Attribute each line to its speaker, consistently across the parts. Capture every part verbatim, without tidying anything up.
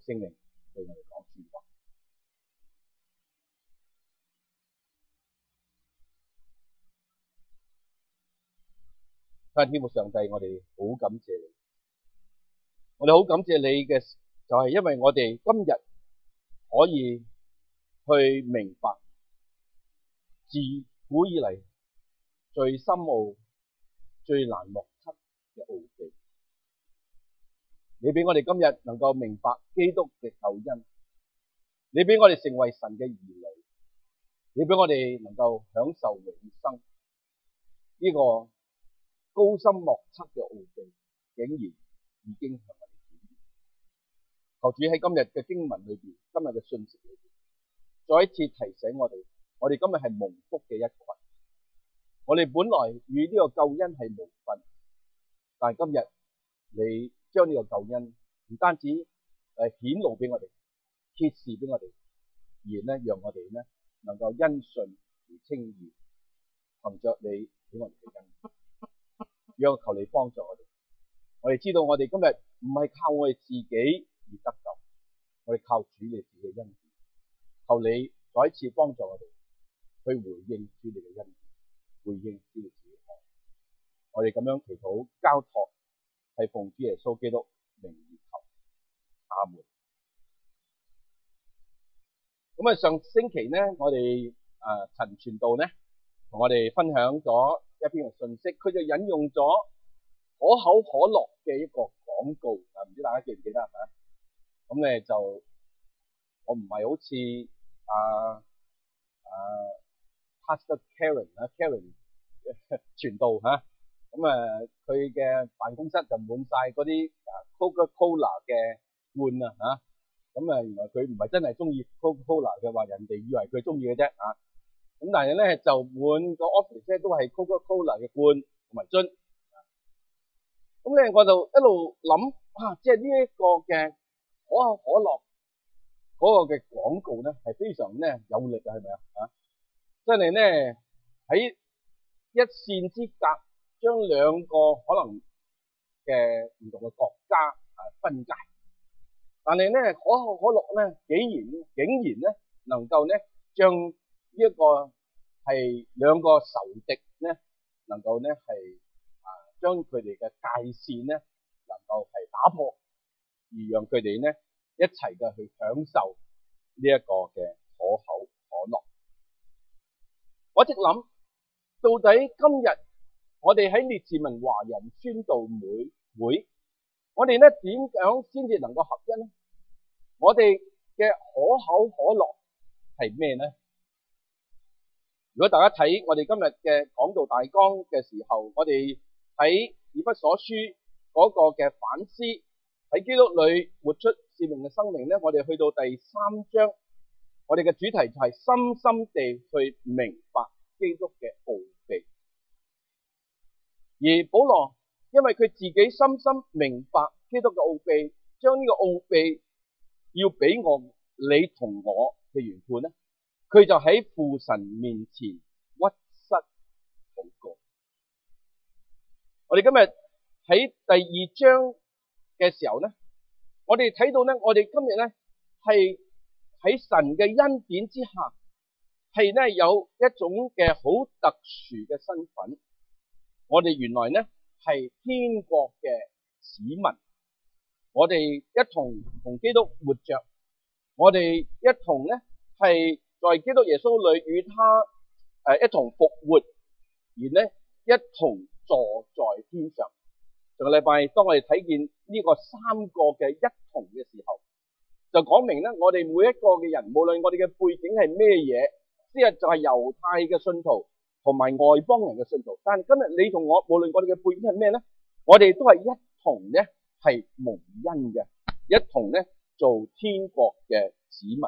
Speaker 1: 聖靈對我哋講說話。天父上帝，我哋好感謝你，我哋好感謝你嘅，就係因為我哋今日可以去明白自古以嚟最深奧、最難莫測嘅奧秘。你俾我哋今日能夠明白基督嘅救恩，你俾我哋成為神嘅兒女，你俾我哋能夠享受永生，呢個高深莫測嘅奧秘，竟然已經向我哋顯現。求主喺今日嘅經文裏邊，今日嘅信息裏邊，再一次提醒我哋，我哋今日係蒙福嘅一群。我哋本來與呢個救恩係無份，但係今日你將呢個救恩唔單止誒顯露俾我哋，揭示俾我哋，而呢讓我哋呢能夠因信而稱義，憑着你俾我哋嘅恩。讓求你幫助我哋，我哋知道我哋今日唔係靠我哋自己而得救，我哋靠主你自己嘅恩典。求你再一次幫助我哋去回應主你嘅恩典，回應主你自己嘅愛。我哋咁樣祈禱交託，係奉主耶穌基督名而求，阿門。咁啊，上星期呢，我哋誒陳傳道呢同我哋分享咗一篇嘅信息，佢就引用咗可口可樂嘅一個廣告，啊唔知大家記唔記得係咪？咁咧就我唔係好似啊啊 Pastor Karen 啊 Karen 傳道嚇，咁啊佢嘅辦公室就滿晒嗰啲啊 Coca-Cola 嘅罐啊嚇，咁啊原來佢唔係真係中意 Coca-Cola 嘅，話人哋以為佢中意嘅啫啊。咁但係咧就滿個 office 咧都係 Coca-Cola 嘅罐同埋樽，咁咧我就一路諗啊，即係呢一個嘅可口可樂嗰個嘅廣告咧係非常咧有力啊，係咪啊？啊，真係咧喺一線之隔，將兩個可能嘅唔同嘅國家啊分界，但係咧可口可樂咧竟然竟然咧能夠咧將呢一個係兩個仇敵咧，能夠咧係啊將佢哋嘅界線咧，能夠係打破，而讓佢哋咧一齊嘅去享受呢一個嘅可口可樂。我一直諗，到底今日我哋喺烈士文華人宣道會會，我哋咧點樣先至能夠合一咧？我哋嘅可口可樂係咩咧？如果大家睇我哋今日嘅講道大綱嘅時候，我哋喺以弗所書嗰個嘅反思，喺基督裏活出使命嘅生命咧，我哋去到第三章，我哋嘅主題就係深深地去明白基督嘅奧秘。而保羅因為佢自己深深明白基督嘅奧秘，將呢個奧秘要俾我你同我嘅原判咧，佢就喺父神面前屈膝禱告。我哋今日喺第二章嘅時候咧，我哋睇到咧，我哋今日咧係喺神嘅恩典之下，係咧有一種嘅好特殊嘅身份。我哋原來咧係天國嘅子民，我哋一同同基督活着，我哋一同咧係在基督耶穌裏與他誒一同復活，而咧一同坐在天上。上個禮拜當我哋睇見呢個三個嘅一同嘅時候，就講明咧我哋每一個嘅人，無論我哋嘅背景係咩嘢，即係就係猶太嘅信徒同埋外邦人嘅信徒。但係今日你同我，無論我哋嘅背景係咩咧，我哋都係一同咧係蒙恩嘅，一同咧做天國嘅子民。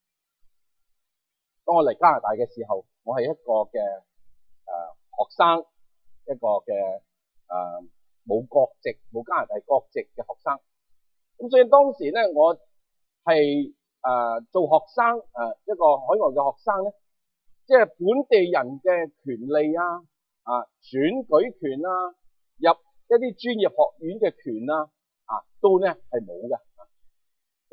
Speaker 1: 當我嚟加拿大嘅時候，我係一個嘅誒、呃、學生，一個嘅誒冇國籍、冇加拿大國籍嘅學生。咁所以當時咧，我係誒、呃、做學生誒、呃、一個海外嘅學生咧，即係本地人嘅權利啊、啊選舉權啊、入一啲專業學院嘅權啊，啊都咧係冇嘅。咁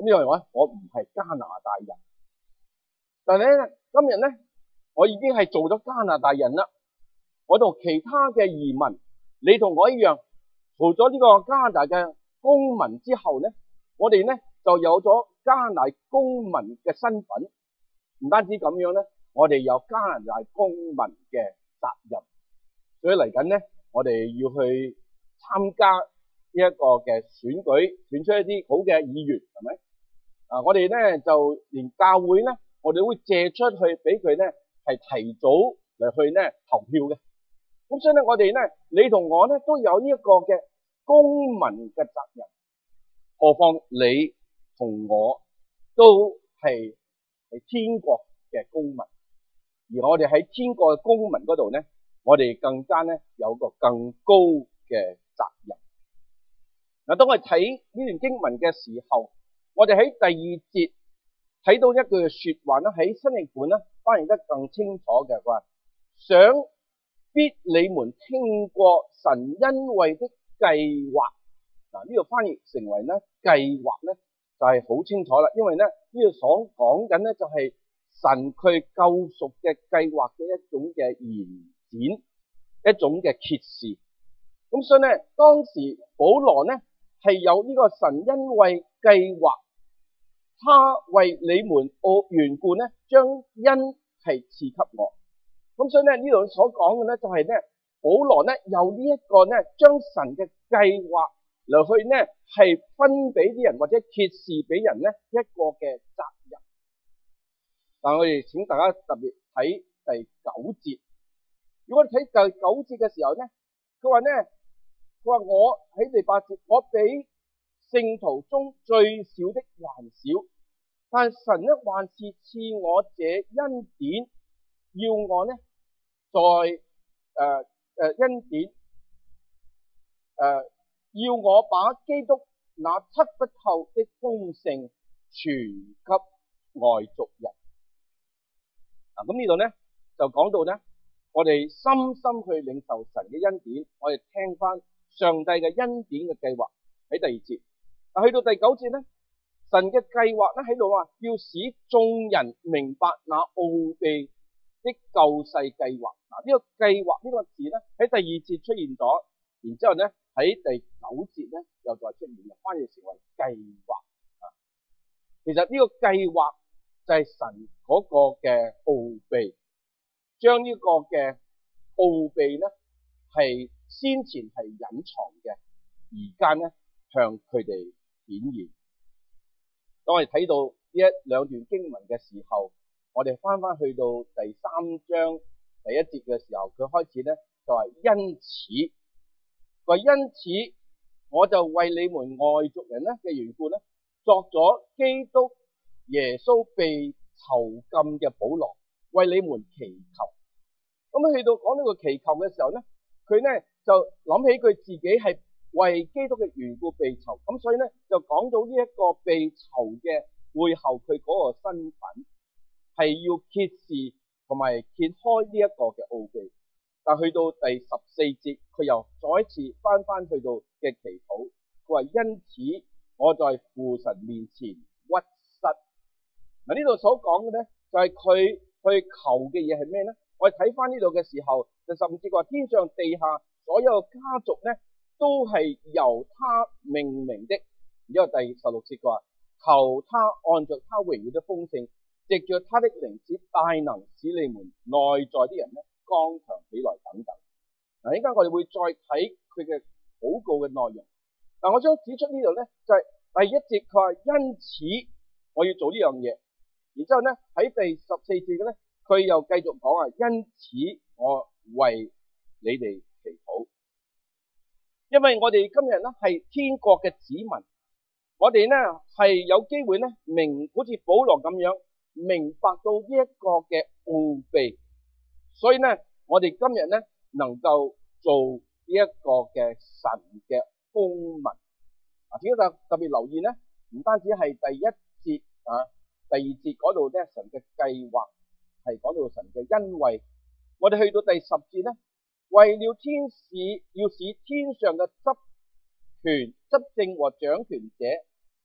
Speaker 1: 咁有人話我唔係加拿大人，但係咧今日咧我已經係做咗加拿大人啦。我同其他嘅移民，你同我一樣，做咗呢個加拿大嘅公民之後咧，我哋咧就有咗加拿大公民嘅身份。唔單止咁樣咧，我哋有加拿大公民嘅責任。所以嚟緊咧，我哋要去參加呢一個嘅選舉，選出一啲好嘅議員，係咪？啊，我哋咧就連教會咧，我哋都會借出去俾佢咧係提早嚟去咧投票嘅。咁所以咧，我哋咧，你同我咧都有呢一個嘅公民嘅責任。何況你同我都係係天國嘅公民，而我哋喺天國嘅公民嗰度咧，我哋更加咧有個更高嘅責任。嗱，當我哋睇呢段經文嘅時候，我哋喺第二節睇到一句說話咧，喺新譯本咧翻譯得更清楚嘅，話想必你們聽過神恩惠的計劃。嗱，呢度翻譯成為咧計劃咧就係好清楚啦，因為咧呢度所講緊咧就係神佢救贖嘅計劃嘅一種嘅延展，一種嘅揭示。咁所以咧，當時保羅咧係有呢個神恩惠計劃，他為你們嘅緣故咧將恩係賜給我。咁所以咧呢度所講嘅咧就係咧保羅咧有呢一個咧將神嘅計劃嚟去咧係分俾啲人或者揭示俾人咧一個嘅責任。但我哋請大家特別睇第九節。如果你睇第九節嘅時候咧，佢話咧佢話我喺第八節，我比聖徒中最小的還小，但神咧還是賜我這恩典。要我咧，在誒誒恩典誒、呃，要我把基督那測不透的豐盛傳給外族人。嗱，咁呢度咧就講到咧，我哋深深去領受神嘅恩典，我哋聽翻上帝嘅恩典嘅計劃喺第二節。嗱，去到第九節咧，神嘅計劃咧喺度話，要使眾人明白那奧秘的救世計劃。嗱，呢個計劃呢個字咧喺第二節出現咗，然之後咧喺第九節咧又再出現，翻譯成為計劃。啊，其實呢個計劃就係神嗰個嘅奧秘，將呢個嘅奧秘咧係先前係隱藏嘅，而家咧向佢哋顯現。當我哋睇到呢一兩段經文嘅時候，我哋翻翻去到第三章第一節嘅時候，佢開始咧就係因此，話因此我就為你們外族人咧嘅緣故咧，作咗基督耶穌被囚禁嘅保羅，為你們祈求。咁去到講呢個祈求嘅時候咧，佢咧就諗起佢自己係為基督嘅緣故被囚，咁所以咧就講到呢一個被囚嘅背後佢嗰個身份。係要揭示同埋揭開呢一個嘅奧秘，但去到第十四節，佢又再一次翻翻去到嘅祈禱，佢話因此我在父神面前屈膝。嗱，呢度所講嘅咧就係佢去求嘅嘢係咩咧？我哋睇翻呢度嘅時候，就甚至話天上地下所有家族咧都係由他命名的。然之後第十六節佢話求他按照他榮耀的豐盛，藉着他的靈使大能使你們內在啲人咧剛強起來等等。嗱，依家我哋會再睇佢嘅禱告嘅內容。嗱，我想指出呢度咧就係、是、第一節，佢話因此我要做呢樣嘢。然之後咧喺第十四節嘅咧，佢又繼續講啊，因此我為你哋祈禱，因為我哋今日咧係天國嘅子民，我哋咧係有機會咧明好似保羅咁樣。明白到呢一個嘅奧秘，所以咧，我哋今日咧能夠做呢一個嘅神嘅公民。啊，點解特特別留意咧？唔單止係第一節啊，第二節嗰度咧，神嘅計劃係講到神嘅恩惠。我哋去到第十節咧，為了天使要使天上嘅執權、執政和掌權者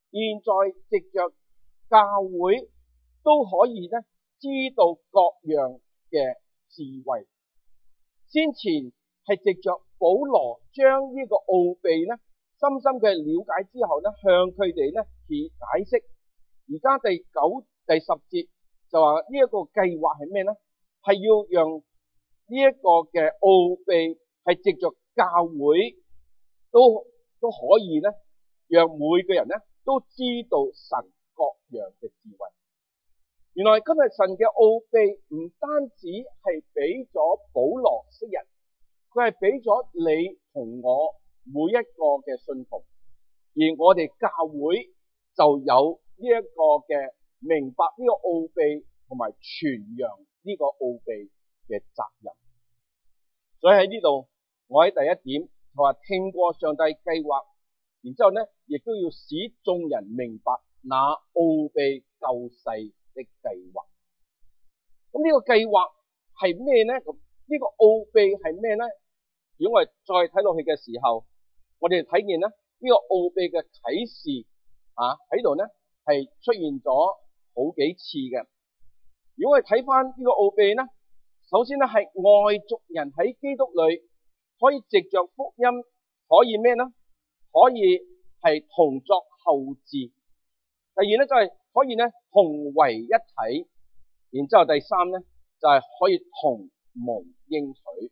Speaker 1: 現在藉着教會都可以咧知道各樣嘅智慧。先前係藉着保羅將呢個奧秘咧深深嘅了解之後咧，向佢哋咧去解釋。而家第九、第十節就話呢一個計劃係咩咧？係要讓呢一個嘅奧秘係藉着教會都都可以咧，讓每個人咧都知道神各樣嘅智慧。原來今日神嘅奧秘唔單止係俾咗保羅昔日，佢係俾咗你同我每一個嘅信徒，而我哋教會就有呢一個嘅明白呢個奧秘同埋傳揚呢個奧秘嘅責任。所以喺呢度，我喺第一點就話聽過上帝計劃，然之後咧亦都要使眾人明白那奧秘救世的計劃。咁呢個計劃係咩咧？咁呢個奧秘係咩咧？如果我哋再睇落去嘅時候，我哋睇見咧呢個奧秘嘅啟示啊喺度咧係出現咗好幾次嘅。如果我哋睇翻呢個奧秘咧，首先咧係外族人喺基督裏可以藉着福音可以咩咧？可以係同作後嗣。第二咧就係可以咧同為一體。然之後第三咧就係可以同蒙應許。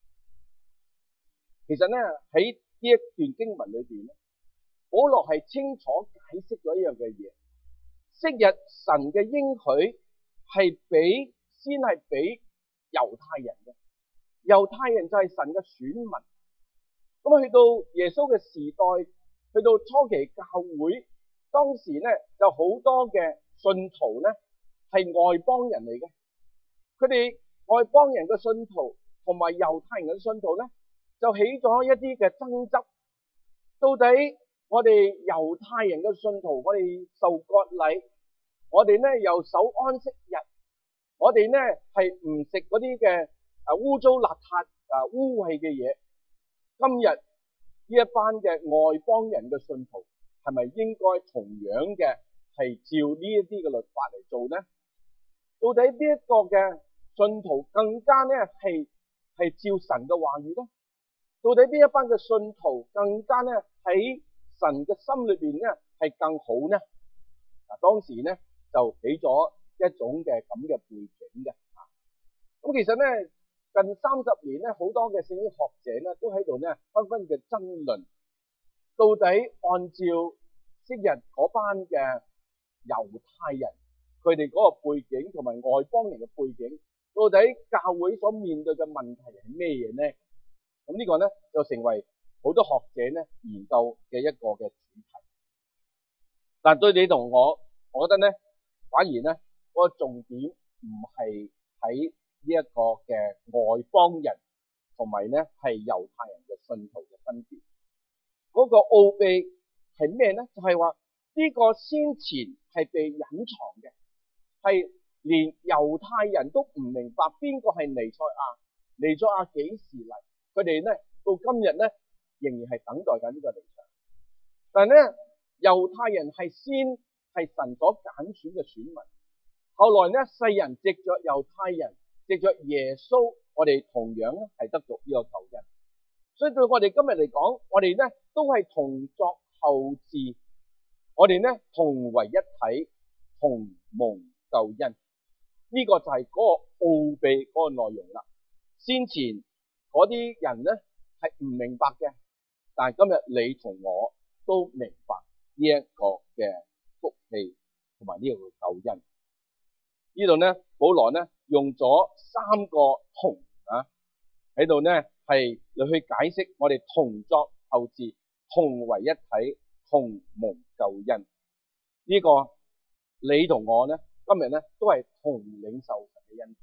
Speaker 1: 其實咧喺呢一段經文裏邊咧，保羅係清楚解釋咗一樣嘅嘢。昔日神嘅應許係俾先係俾猶太人嘅，猶太人就係神嘅選民。咁去到耶穌嘅時代，去到初期教會，當時咧就好多嘅信徒咧係外邦人嚟嘅。佢哋外邦人嘅信徒同埋猶太人嘅信徒咧，就起咗一啲嘅爭執。到底我哋猶太人嘅信徒，我哋受割禮，我哋咧又守安息日，我哋咧係唔食嗰啲嘅啊污糟邋遢啊污穢嘅嘢。今日呢一班嘅外邦人嘅信徒，係咪應該同樣嘅係照呢一啲嘅律法嚟做呢？到底邊一個嘅信徒更加咧係係照神嘅話語咧？到底邊一班嘅信徒更加咧喺神嘅心裏邊咧係更好呢？嗱，當時咧就俾咗一種嘅咁嘅背景嘅。咁其實咧近三十年咧，好多嘅聖經學者咧都喺度咧紛紛嘅爭論，到底按照昔日嗰班嘅猶太人佢哋嗰個背景同埋外邦人嘅背景，到底教會所面對嘅問題係咩嘢呢？咁呢個咧就成為好多學者咧研究嘅一個嘅主題。但對你同我，我覺得咧反而咧嗰個重點唔係喺呢一個嘅外邦人同埋咧係猶太人嘅信徒嘅分別。嗰個奧秘係咩咧？就係話呢個先前係被隱藏嘅，係連猶太人都唔明白邊個係彌賽亞，彌賽亞幾時嚟？佢哋咧到今日咧仍然係等待緊呢個彌賽亞。但係咧猶太人係先係神所揀選嘅選民，後來咧世人藉着猶太人藉着耶穌，我哋同樣咧係得到呢個救恩。所以對我哋今日嚟講，我哋咧都係同作後嗣，我哋咧同為一體，同蒙救恩。呢、這個就係嗰個奧秘嗰個內容啦。先前嗰啲人咧係唔明白嘅，但係今日你同我都明白呢一個嘅福氣同埋呢個嘅救恩。呢度咧保羅咧用咗三個同啊喺度咧係嚟去解釋我哋同作後嗣，同為一體，同蒙救恩。呢、這個你同我咧今日咧都係同領受神嘅恩典。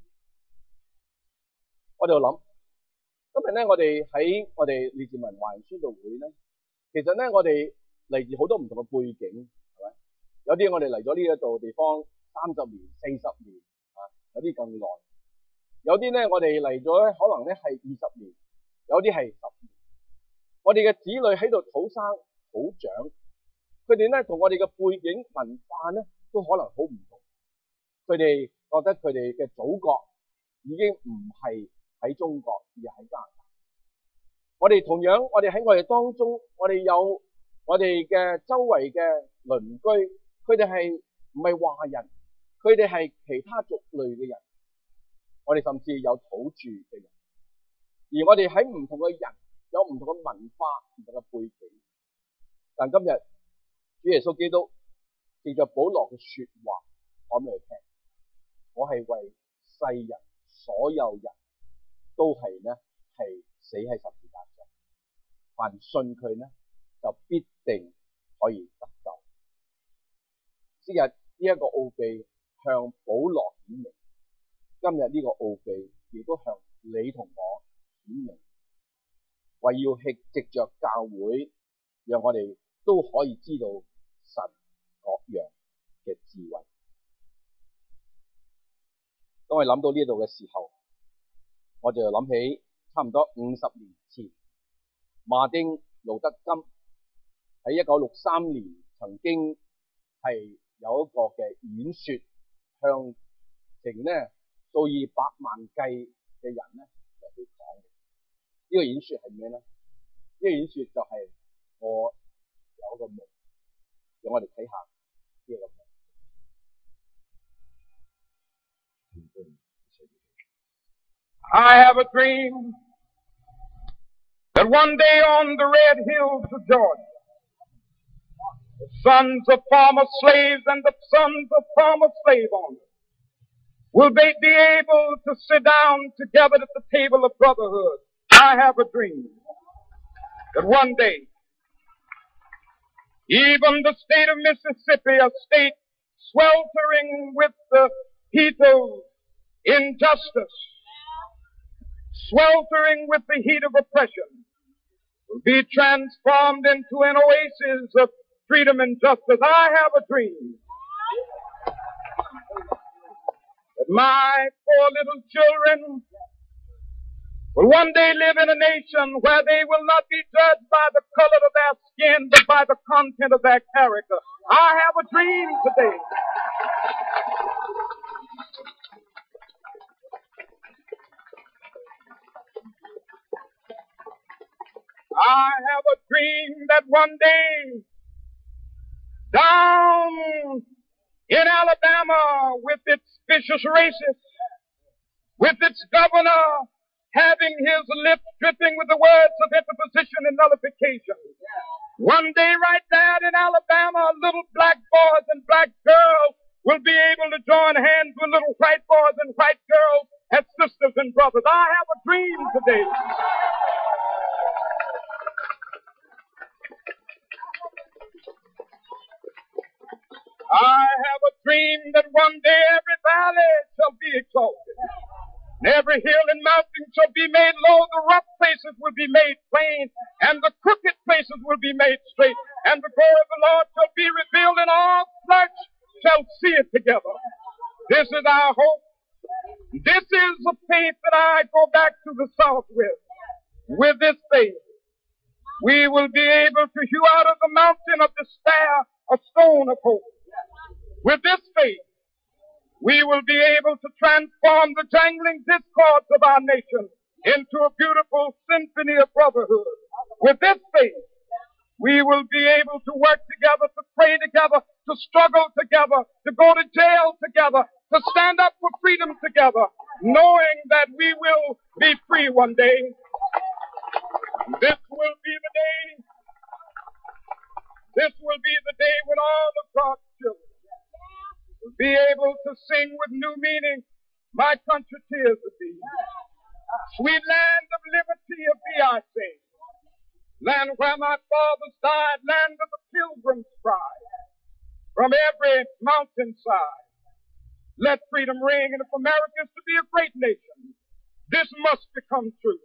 Speaker 1: 我哋諗今日咧我哋喺我哋列治文華人宣道會咧，其實咧我哋嚟自好多唔同嘅背景，係咪？有啲我哋嚟咗呢一度地方三十年、四十年啊，有啲更耐。有啲咧我哋嚟咗咧可能咧係二十年，有啲係十年。我哋嘅子女喺度土生土長， 佢哋咧同我哋嘅背景文化咧都可能好唔同。佢哋覺得佢哋嘅祖國已經唔係喺中國，而係喺加拿大。我哋同樣，我哋喺我哋當中，我哋有我哋嘅周圍嘅鄰居，佢哋係唔係華人，佢哋係其他族類嘅人。我哋甚至有土著嘅人，而我哋喺唔同嘅人有唔同嘅文化、唔同嘅背景。但今日主耶穌基督藉着保羅嘅說話講俾佢聽，我係為世人所有人都係咧係死喺十字架上，凡信佢咧就必定可以得救。昔日呢一個奧秘向保羅顯明，今日呢個奧秘亦都向你同我顯明，為要藉藉着教會，讓我哋都可以知道神各樣嘅智慧。當我諗到呢度嘅時候，我就諗起差唔多五十年前，馬丁路德金喺一九六三年曾經係有一個嘅演說，向成呢數以百萬計嘅人咧嚟去講嘅。呢個演說係咩咧？呢個演說就係我有一個夢，讓我哋睇下呢個夢。
Speaker 2: I have a dream that one day on the red hills of Georgia, the sons of former slaves and the sons of former slave owners will they be able to sit down together at the table of brotherhood. I have a dream that one day, even the state of Mississippi, a state sweltering with the heat of injustice, sweltering with the heat of oppression, will be transformed into an oasis of freedom and justice. I have a dream that my four little children will one day live in a nation where they will not be judged by the color of their skin, but by the content of their character. I have a dream today. I have a dream that one day, down in Alabama, with its vicious racists, with its governor having his lips dripping with the words of interposition and nullification, one day right there in Alabama, little black boys and black girls will be able to join hands with little white boys and white girls as sisters and brothers. I have a dream today. I have a dream that one day every valley shall be exalted, and every hill and mountain shall be made low. The rough places will be made plain, and the crooked places will be made straight, and the glory of the Lord shall be revealed, and all flesh shall see it together. This is our hope. This is the faith that I go back to the South with. With this faith, we will be able to hew out of the mountain of despair a stone of hope. With this faith, we will be able to transform the jangling discords of our nation into a beautiful symphony of brotherhood. With this faith, we will be able to work together, to pray together, to struggle together, to go to jail together, to stand up for freedom together, knowing that we will be free one day. This will be the day, this will be the day when all of God's children will be able to sing with new meaning, my country tears of thee. Sweet land of liberty of thee I sing. Land where my fathers died, land of the pilgrim's pride. From every mountainside, let freedom ring. And if America is to be a great nation, this must become true.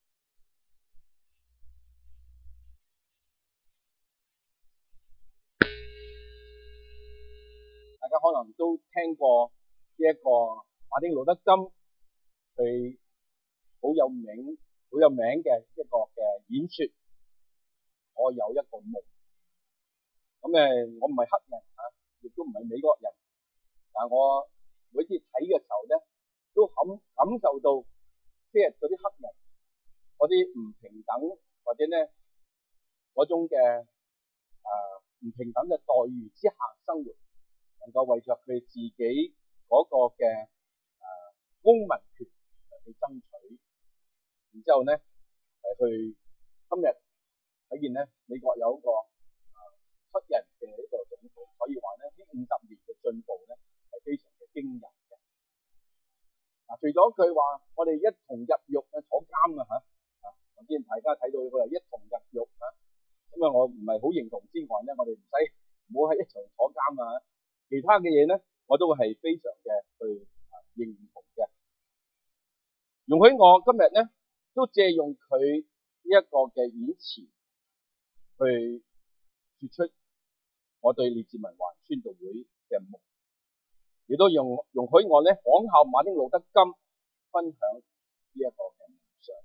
Speaker 1: 大家可能都聽過呢一個馬丁路德金佢好有名、好有名嘅一個嘅演說。我有一個夢， 咁誒，我唔係黑人嚇，亦都唔係美國人，但係我每次睇嘅時候咧，都感感受到即係嗰啲黑人嗰啲唔平等，或者咧嗰種嘅誒唔平等嘅待遇之下生活，能夠為着佢自己嗰個嘅誒公民權嚟去爭取，然之後咧誒去今日睇見咧美國有一個誒黑人嘅一個總統，可以話咧呢五十年嘅進步咧係非常嘅驚人嘅。嗱，除咗佢話我哋一同入獄啊坐監啊嚇啊，頭先大家睇到佢話一同入獄啊，咁啊我唔係好認同之外咧，我哋唔使唔好喺一齊坐監啊，其他嘅嘢咧我都係非常嘅去啊認同嘅。容許我今日咧都借用佢呢一個嘅演詞去說出我對列治文華宣道會嘅夢，亦都容容許我咧仿效馬丁路德金分享呢一個嘅夢想。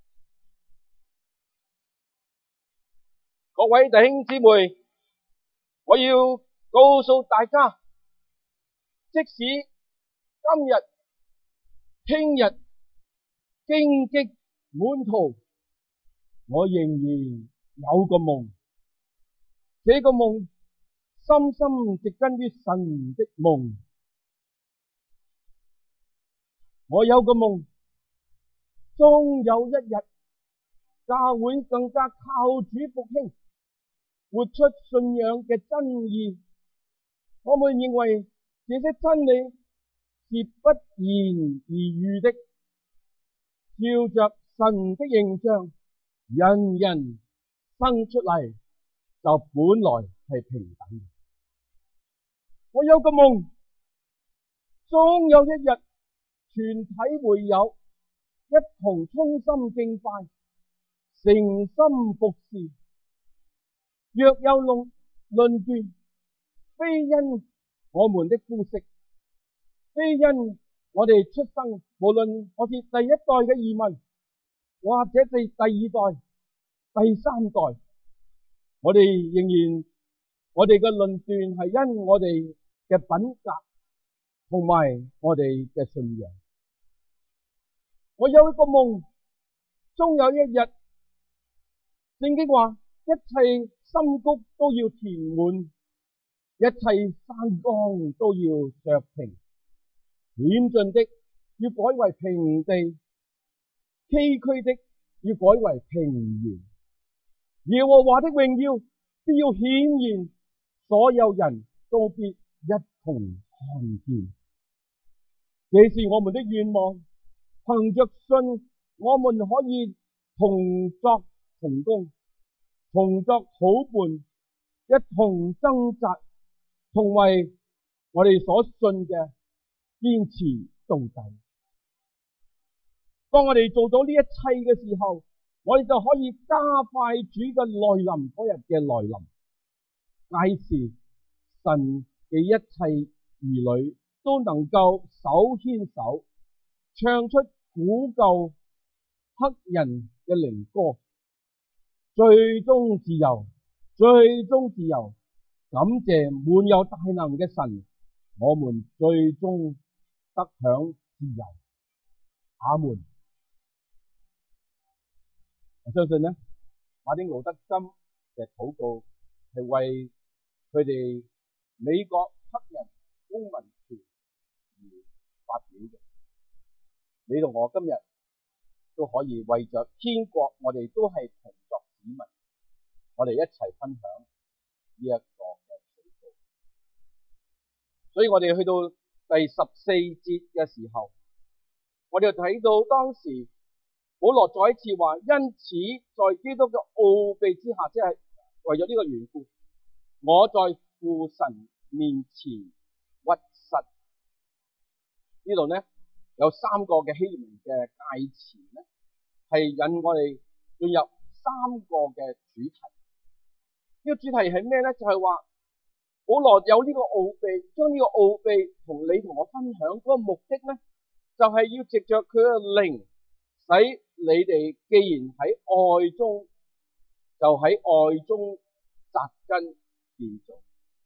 Speaker 1: 各位弟兄姊妹，我要告訴大家，即使今日、聽日荊棘滿途，我仍然有個夢。這個夢深深植根於神的夢。我有個夢，終有一日，教會更加靠主復興，活出信仰嘅真義。我們認為這些真理是不言而喻的，照着神的形象，人人生出嚟就本來係平等嘅。我有個夢，終有一日，全體會友一同衷心敬拜，誠心服侍。若有論論斷，非因我們的膚色，非因我哋出生，無論我是第一代嘅移民，或者係第二代、第三代，我哋仍然我哋嘅論斷係因我哋嘅品格同埋我哋嘅信仰。我有一個夢，終有一日，聖經話一切深谷都要填滿，一切山崗都要削平，險峻的要改為平地，崎嶇的要改為平原。耶和華的榮耀必要顯現，所有人都必一同看見。這是我們的願望，憑着信，我們可以同作同工，同作好伴，一同掙扎，同為我哋所信嘅堅持到底。當我哋做到呢一切嘅時候，我哋就可以加快主嘅來臨嗰日嘅來臨。屆時神嘅一切兒女都能夠手牽手，唱出古舊黑人嘅靈歌，最終自由，最終自由。感謝滿有大能嘅神，我們最終得享自由。阿門。我相信呢，馬丁路德金嘅禱告係為佢哋美國黑人公民權而發表嘅。你同我今日都可以為着天國，我哋都係同作子民，我哋一齊分享呢一個嘅禱告。所以我哋去到第十四節嘅時候，我哋就睇到當時保羅再一次話，因此在基督嘅奧秘之下，即係為咗呢個緣故，我在父神面前屈膝。呢度呢有三個嘅希臘文嘅介詞呢，係引我哋進入三個嘅主題。呢個主題係咩呢？就係話保羅有呢個奧秘，將呢個奧秘同你同我分享嗰個目的呢，就係要藉着佢嘅靈，使你哋既然喺愛中，就喺愛中扎根建造。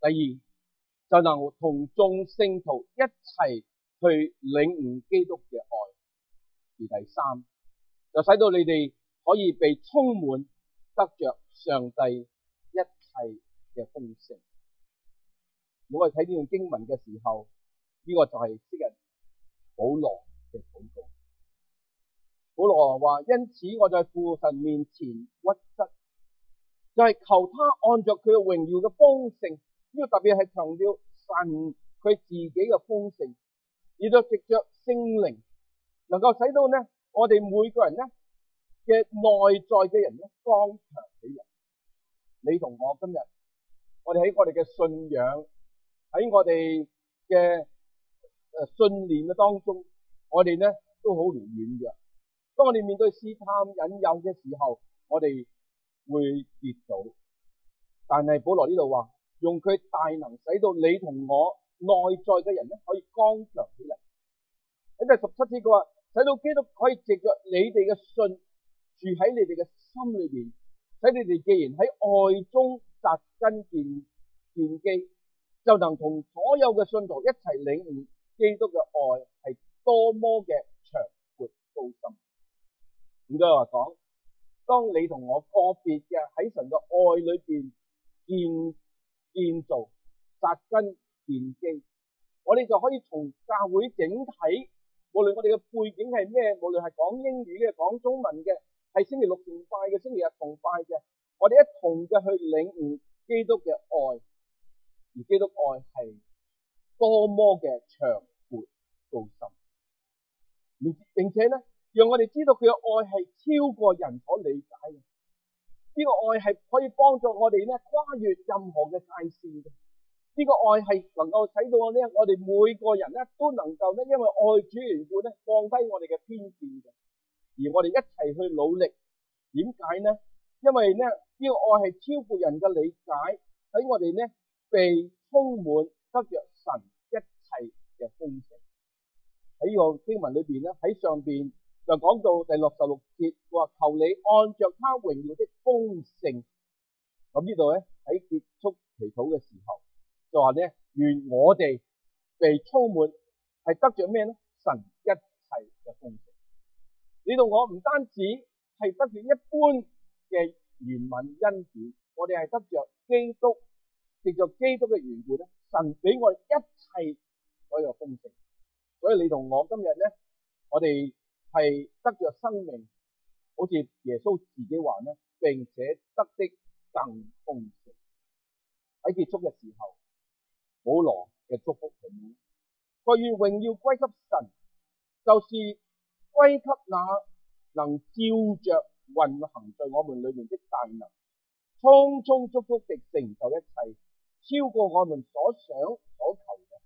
Speaker 1: 第二就能同眾聖徒一齊去領悟基督嘅愛。而第三就使到你哋可以被充滿，得着上帝一切嘅豐盛。如果我哋睇呢段經文嘅時候，呢、這個就係昔日保羅嘅禱告。保羅話：因此我在父神面前屈膝，就係、是、求他按照佢嘅榮耀嘅豐盛，呢、這個特別係強調神佢自己嘅豐盛，而就藉着聖靈能夠使到呢我哋每個人呢嘅內在嘅人呢剛強起嚟。你同我今日，我哋喺我哋嘅信仰，喺我哋嘅誒信念嘅當中，我哋呢都好唔軟弱。當我哋面對試探引誘嘅時候，我哋會跌倒。但係保羅呢度話，用佢大能使到你同我內在嘅人呢可以剛強起嚟。喺第十七節佢話，使到基督可以藉着你哋嘅信住喺你哋嘅心裏邊，使你哋既然喺愛中扎根建建基，就能同所有嘅信徒一齊領悟基督嘅愛係多麼嘅長闊高深。點解話講？當你同我個別嘅喺神嘅愛裏邊建建造、扎根、建基，我哋就可以從教會整體，無論我哋嘅背景係咩，無論係講英語嘅、講中文嘅，係星期六崇拜嘅、星期日崇拜嘅，我哋一同嘅去領悟基督嘅愛，而基督愛係多麼嘅長闊高深，並且咧，讓我哋知道佢嘅愛係超過人所理解嘅。呢個愛係可以幫助我哋咧跨越任何嘅界線嘅。呢個愛係能夠使到我咧，我哋每個人咧都能夠咧，因為愛主緣故咧，放低我哋嘅偏見嘅，而我哋一齊去努力。點解呢？因為咧呢個愛係超過人嘅理解，使我哋咧被充滿，得着神一切嘅豐盛。喺呢個經文裏邊咧，喺上邊就講到第六十六節，佢話求你按着他榮耀的豐盛。咁呢度咧喺結束祈禱嘅時候，就話咧願我哋被充滿，係得着咩咧？神一切嘅豐盛。你同我唔單止係得住一般嘅憐憫恩典，我哋係得着基督，藉着基督嘅緣故咧，神俾我哋一切所有豐盛。所以你同我今日咧，我哋係得着生命，好似耶穌自己話咧，並且得的更豐盛。喺結束嘅時候，保羅嘅祝福係咩？佢願榮耀歸給神，就是歸給那能照着運行在我們裏面的大能，充充足足地成就一切，超過我們所想所求嘅。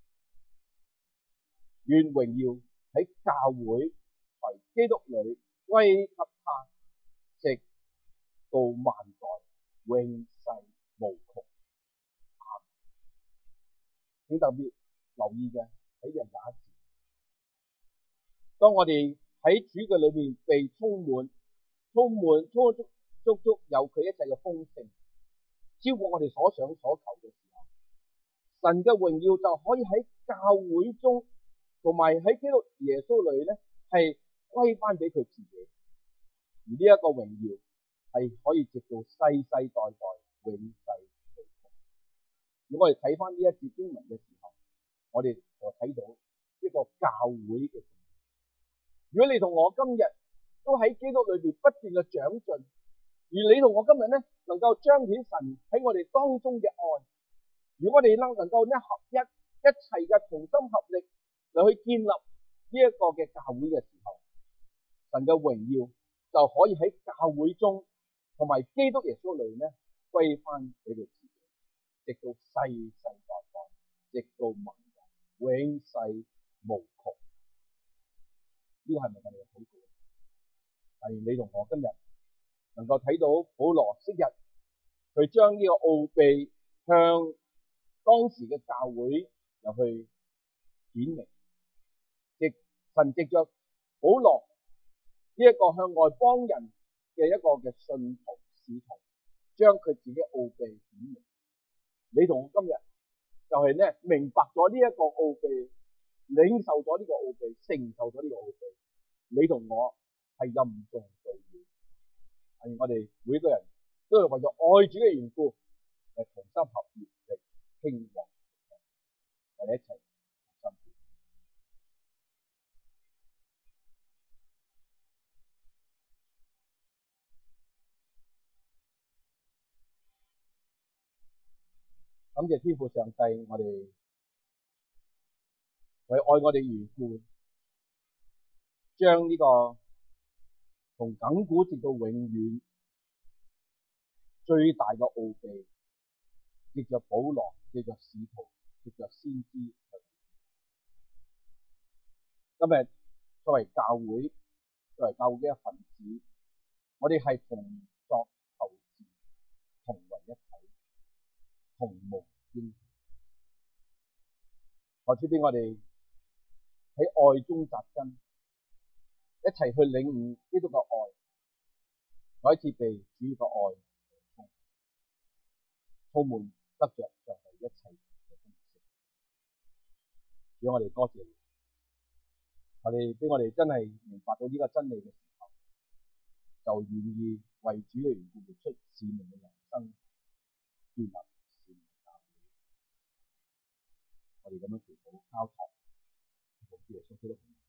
Speaker 1: 願榮耀喺教會為基督裏歸給他，直到萬代永世無窮。請特別留意嘅喺第廿一節，當我哋喺主嘅裏面被充滿，充滿充足足足有佢一切嘅豐盛，超過我哋所想所求嘅時候，神嘅榮耀就可以喺教會中，同埋喺基督耶穌裏咧，係歸翻俾佢自己。而呢一個榮耀係可以直到世世代代永世無窮。如果我哋睇翻呢一節經文嘅時候，我哋就睇到一個教會嘅。如果你同我今日都喺基督裏邊不斷嘅長進，而你同我今日咧能夠彰顯神喺我哋當中嘅愛，如果我哋能能夠咧合一一齊嘅同心合力嚟去建立呢一個嘅教會嘅時候，神嘅榮耀就可以喺教會中同埋基督耶穌裏咧歸翻俾佢自己，直到世世代代，直到萬代永世無窮。呢個係咪我哋嘅禱告？係你同我今日能夠睇到保羅昔日佢將呢個奧秘向當時嘅教會入去顯明，亦神藉着保羅呢一個向外邦人嘅一個嘅信徒使徒，將佢自己奧秘顯明。你同我今日就係咧明白咗呢一個奧秘，領受咗呢個奧秘，承受咗呢個奧秘。你同我係任重道遠，係我哋每個人都係為咗愛主嘅緣故，係同心合意嚟興旺。我哋一齊同心。感謝天父上帝，我哋為愛我哋緣故，將呢個從亙古直到永遠最大嘅奧秘，藉着保羅，藉着使徒，藉着先知。今日作為教會，作為教會嘅一份子，我哋係同作後嗣，同為一體，同沐英雄。求主俾我哋喺愛中扎根，一齊去領悟基督嘅愛，再一次被主嘅愛充滿，充滿得着上帝一切嘅豐盛。讓我哋多謝你，我哋俾我哋真係明白到呢個真理嘅時候，就願意為主嘅緣故活出使命嘅人生，建立使命嘅教會。我哋咁樣祈禱交託，奉主耶穌基督。